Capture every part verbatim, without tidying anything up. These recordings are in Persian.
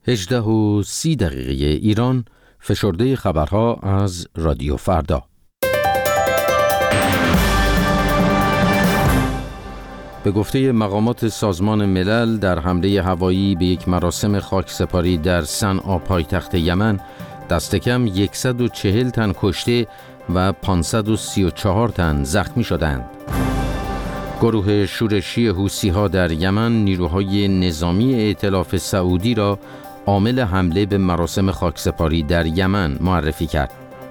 هجده و سی دقیقه ایران، فشرده خبرها از رادیو فردا. به گفته مقامات سازمان ملل، در حمله هوایی به یک مراسم خاکسپاری در صنعا پایتخت یمن، دست کم صد و چهل تن کشته و پانصد و سی و چهار تن زخمی شدند. گروه شورشی حوثی‌ها در یمن نیروهای نظامی ائتلاف سعودی را عامل حمله به مراسم خاکسپاری در یمن معرفی کرد.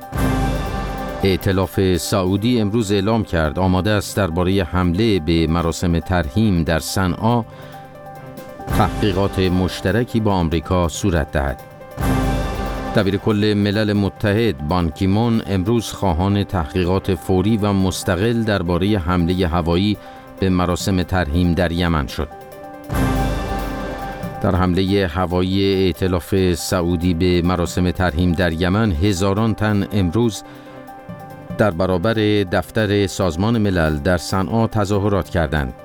ائتلاف سعودی امروز اعلام کرد آماده است درباره حمله به مراسم ترحیم در صنعا تحقیقات مشترکی با آمریکا صورت دهد. دبیر کل ملل متحد بان کی مون امروز خواهان تحقیقات فوری و مستقل درباره حمله هوایی به مراسم ترحیم در یمن شد. در حمله هوایی ائتلاف سعودی به مراسم ترحیم در یمن، هزاران تن امروز در برابر دفتر سازمان ملل در صنعا تظاهرات کردند.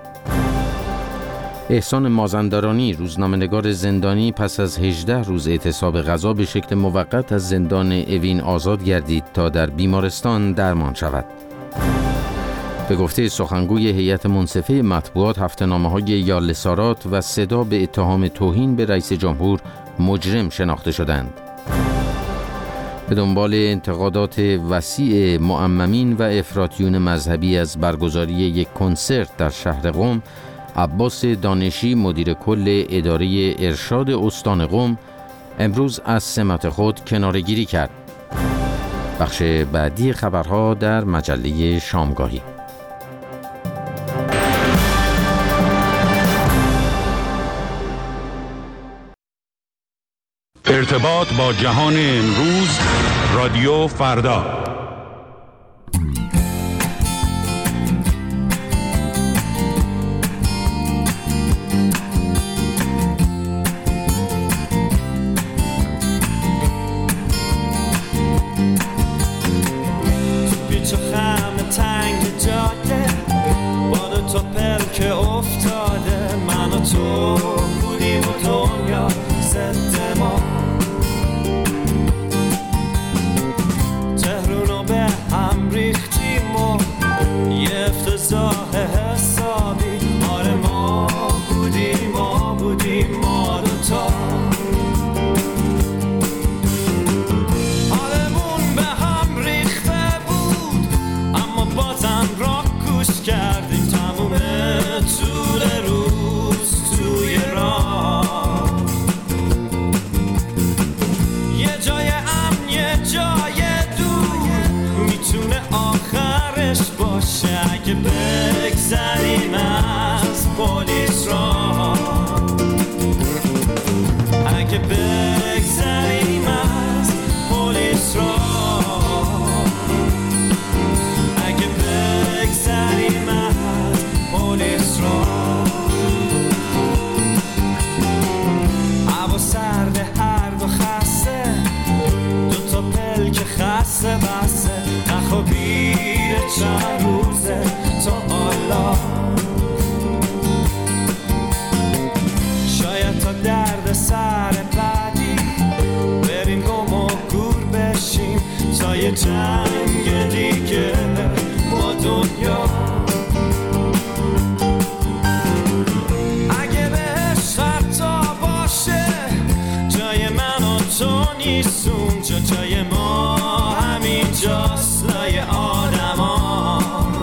احسان مازندرانی، روزنامه‌نگار زندانی، پس از هجده روز اعتصاب غذا به شکل موقت از زندان اوین آزاد گردید تا در بیمارستان درمان شود. به گفته سخنگوی هیئت منصفه مطبوعات، هفته‌نامه‌های یاله سارات و صدا به اتهام توهین به رئیس جمهور مجرم شناخته شدند. به دنبال انتقادات وسیع معممین و افراطیون مذهبی از برگزاری یک کنسرت در شهر قم، عباس دانشی، مدیر کل اداره ارشاد استان قم، امروز از سمت خود کناره‌گیری کرد. بخش بعدی خبرها در مجله شامگاهی. ارتباط با جهان امروز، رادیو فردا. جنگ دیگه با دنیا، اگه بهش حتی باشه جای من و تو نیست اونجا، جای ما همین جاست لای آدم ها.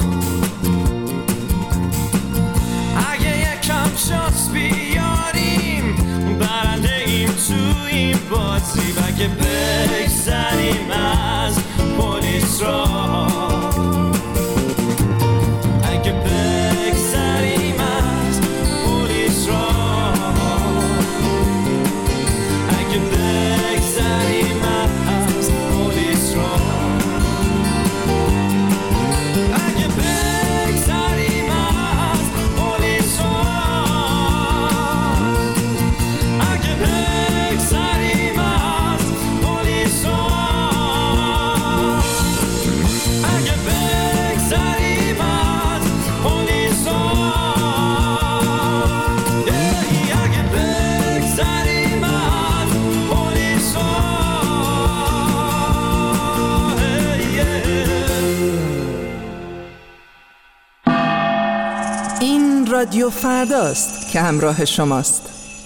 اگه یکم شانس بیاریم برنده ایم تو این بازی، و اگه بگذریم از پلیس را، اگه بگذریم از پلیس را، اگه بگذریم از پلیس را، اگه بگذریم از پلیس را، اگه بگذریم از پلیس را، اگه بگذریم از پلیس را، اگه بگذریم از رادیو فرداست که همراه شماست.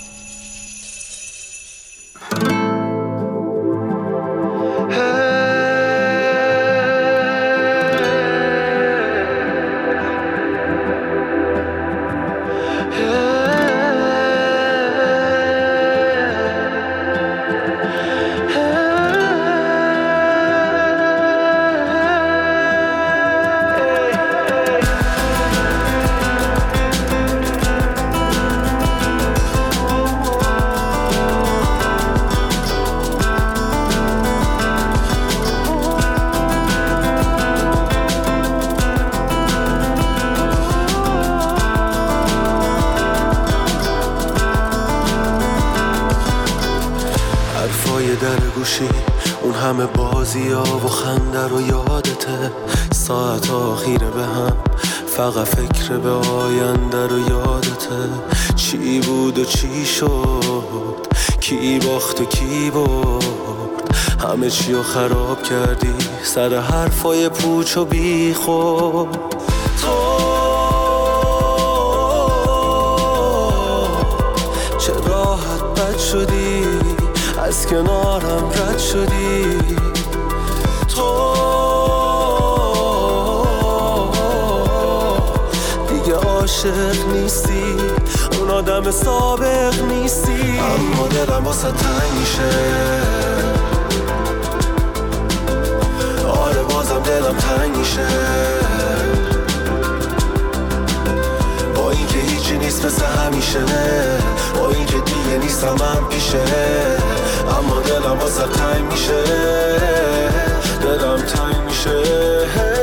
اون همه بازی ها و خنده رو یادته، ساعت آخیره به هم فقط فکر به آینده رو یادته. چی بود و چی شد، کی باخت و کی برد، همه چی رو خراب کردی سر حرفای پوچ و بی خود. تو چه راحت بد شدی، از کنارم رد شدی. تو دیگه عاشق نیستی، اون آدم سابق نیستی. اما دلم واسه تنگ میشه، آره بازم دلم تنگ میشه. با این که هیچی نیست مثل همیشه، با این که دیگه نیستم من پیشه. اما دلم واسه تنگ میشه، دلم تنگ میشه.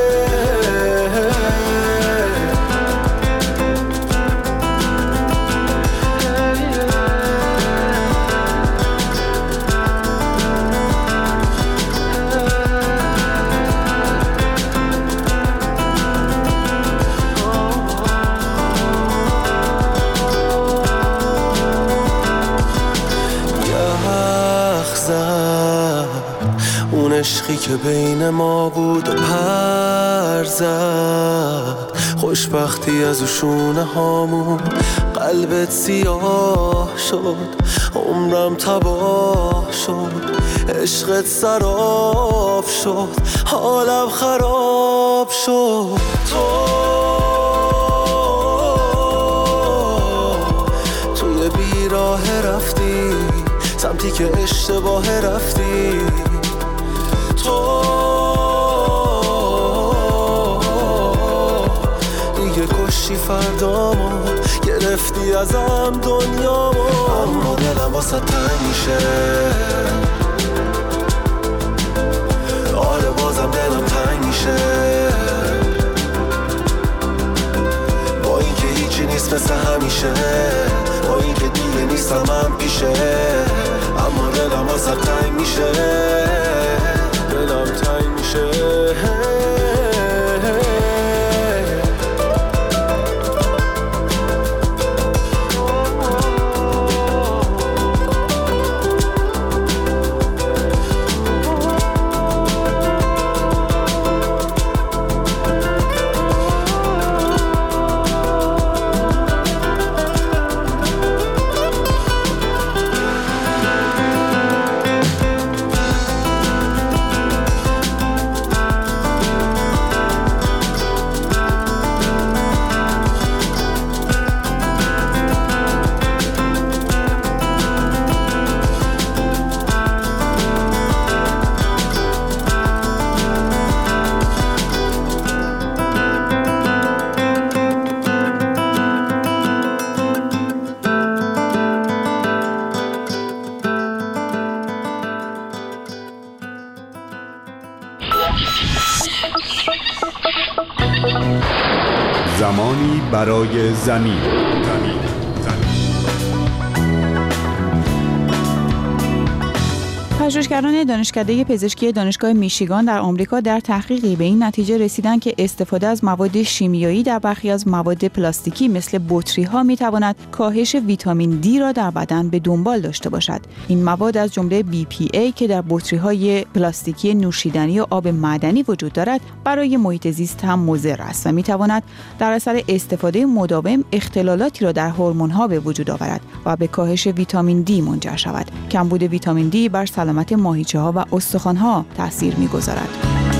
اون عشقی که بین ما بود و پر زد، خوشبختی از شونه هامون قلبت سیاه شد. عمرم تباه شد، عشقت سراب شد، حالم خراب شد. تو توی بیراه رفتی، سمتی که اشتباه رفتی. تو دیگه کشی فردامو، گرفتی ازم دنیامو. اما دلم واسه تنگ میشه، آره بازم دلم تنگ میشه. با این که هیچی نیست مثل همیشه، با این که دیگه نیستم من پیشه. اما دلم واسه تنگ میشه، دلم تنگ میشه. زمانی برای زمین. پژوهشگران دانشکده پزشکی دانشگاه میشیگان در آمریکا در تحقیقی به این نتیجه رسیدند که استفاده از مواد شیمیایی در برخی از مواد پلاستیکی مثل بطری‌ها می‌تواند کاهش ویتامین دی را در بدن به دنبال داشته باشد. این مواد از جمله بی پی ای که در بطری‌های پلاستیکی نوشیدنی و آب معدنی وجود دارد، برای محیط زیست هم مضر است و می‌تواند در اثر استفاده مداوم اختلالاتی را در هورمون‌ها به وجود آورد و به کاهش ویتامین دی منجر شود. کمبود ویتامین دی بر سلامت ماهیچه‌ها و استخوان‌ها تأثیر می‌گذارد.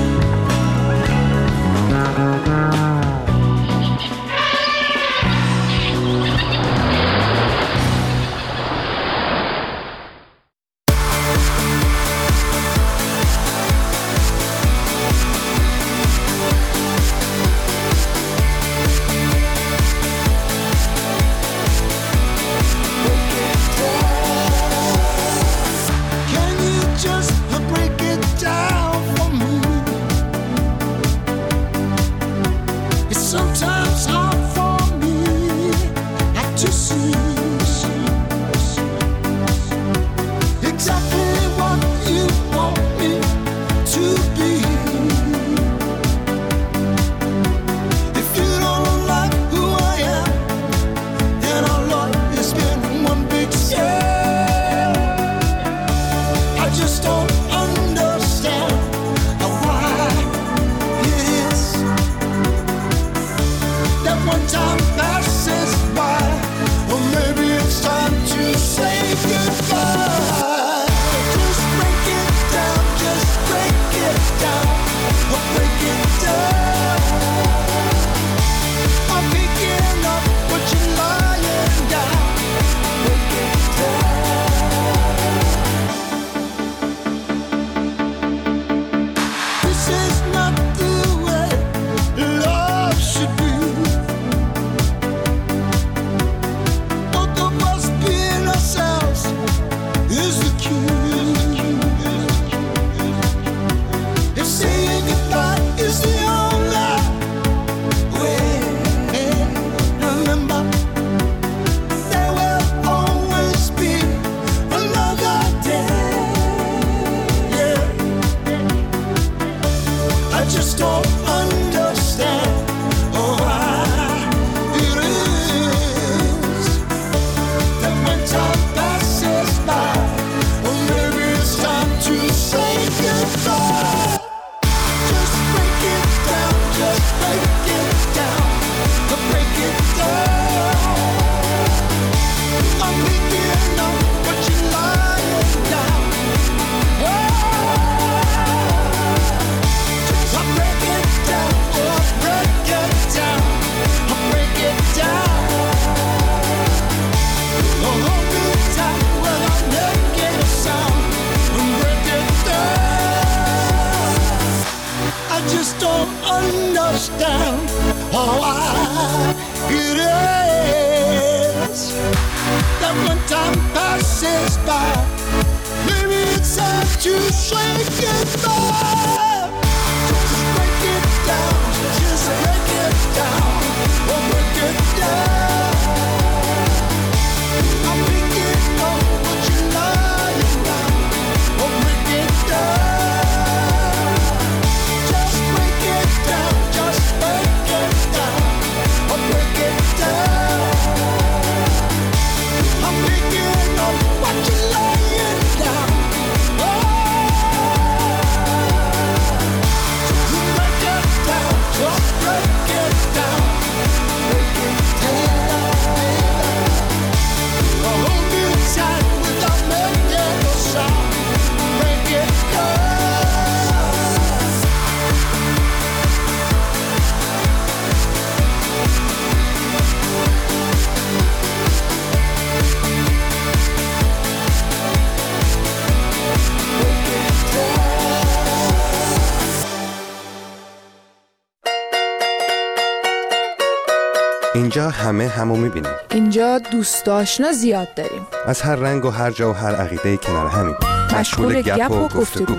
اینجا همه همو میبینیم. اینجا دوست آشنا زیاد داریم. از هر رنگ و هر جا و هر عقیده کنار همیم. مشغول گپ و گفتگو.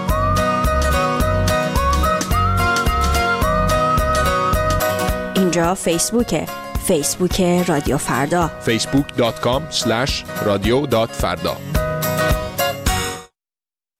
اینجا فیسبوکه. فیسبوک رادیو فردا. فیسبوک دات کام اسلش رادیو دات فردا.